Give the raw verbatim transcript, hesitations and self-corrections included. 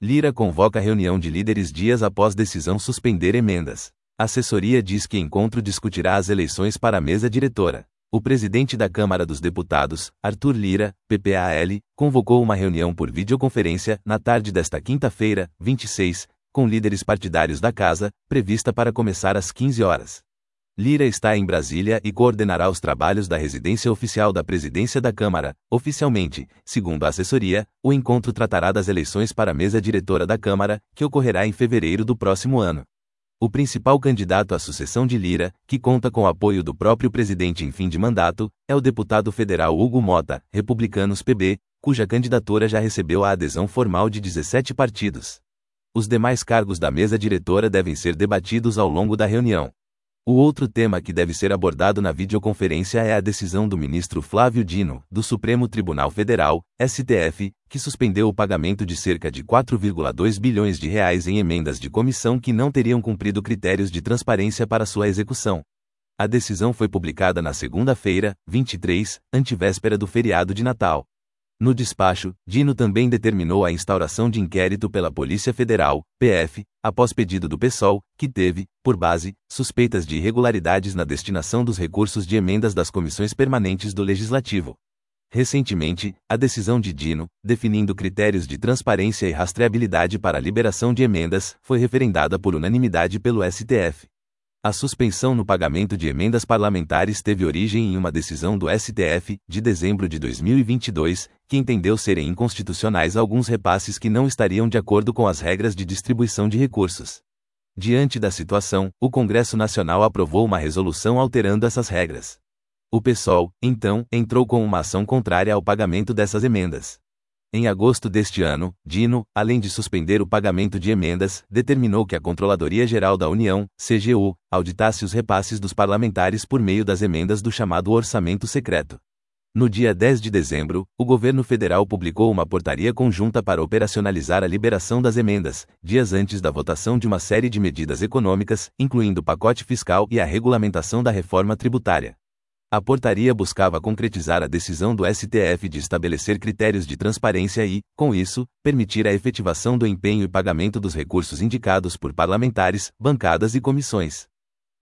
Lira convoca reunião de líderes dias após decisão suspender emendas. A assessoria diz que encontro discutirá as eleições para a mesa diretora. O presidente da Câmara dos Deputados, Arthur Lira, P P A L, convocou uma reunião por videoconferência na tarde desta quinta-feira, vinte e seis, com líderes partidários da casa, prevista para começar às quinze horas. Lira está em Brasília e coordenará os trabalhos da residência oficial da presidência da Câmara. Oficialmente, segundo a assessoria, o encontro tratará das eleições para a mesa diretora da Câmara, que ocorrerá em fevereiro do próximo ano. O principal candidato à sucessão de Lira, que conta com o apoio do próprio presidente em fim de mandato, é o deputado federal Hugo Mota, Republicanos P B, cuja candidatura já recebeu a adesão formal de dezessete partidos. Os demais cargos da mesa diretora devem ser debatidos ao longo da reunião. O outro tema que deve ser abordado na videoconferência é a decisão do ministro Flávio Dino, do Supremo Tribunal Federal, S T F, que suspendeu o pagamento de cerca de quatro vírgula dois bilhões de reais em emendas de comissão que não teriam cumprido critérios de transparência para sua execução. A decisão foi publicada na segunda-feira, vinte e três, antevéspera do feriado de Natal. No despacho, Dino também determinou a instauração de inquérito pela Polícia Federal, P F, após pedido do PSOL, que teve, por base, suspeitas de irregularidades na destinação dos recursos de emendas das comissões permanentes do Legislativo. Recentemente, a decisão de Dino, definindo critérios de transparência e rastreabilidade para a liberação de emendas, foi referendada por unanimidade pelo S T F. A suspensão no pagamento de emendas parlamentares teve origem em uma decisão do S T F, de dezembro de dois mil e vinte e dois, que entendeu serem inconstitucionais alguns repasses que não estariam de acordo com as regras de distribuição de recursos. Diante da situação, o Congresso Nacional aprovou uma resolução alterando essas regras. O PSOL, então, entrou com uma ação contrária ao pagamento dessas emendas. Em agosto deste ano, Dino, além de suspender o pagamento de emendas, determinou que a Controladoria Geral da União, C G U, auditasse os repasses dos parlamentares por meio das emendas do chamado Orçamento Secreto. No dia dez de dezembro, o governo federal publicou uma portaria conjunta para operacionalizar a liberação das emendas, dias antes da votação de uma série de medidas econômicas, incluindo o pacote fiscal e a regulamentação da reforma tributária. A portaria buscava concretizar a decisão do S T F de estabelecer critérios de transparência e, com isso, permitir a efetivação do empenho e pagamento dos recursos indicados por parlamentares, bancadas e comissões.